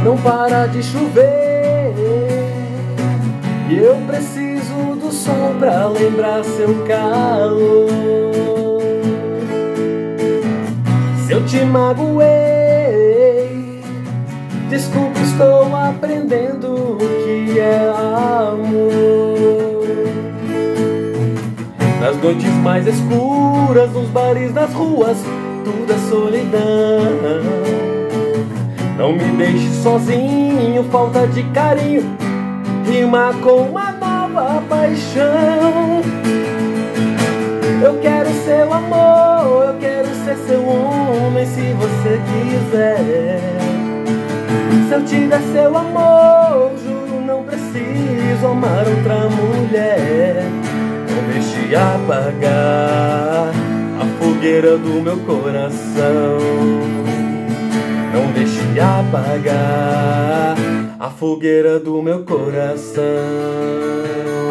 não para de chover, e eu preciso do sol pra lembrar seu calor. Se eu te magoei, desculpa, estou aprendendo o que é amor. Nas noites mais escuras, nos bares, nas ruas, tudo é solidão. Não me deixe sozinho, falta de carinho rima com uma nova paixão. Eu quero seu amor, eu quero ser seu homem, se você quiser. Se eu te der seu amor, juro, não preciso amar outra mulher. Não deixe apagar a fogueira do meu coração. Não deixe apagar a fogueira do meu coração.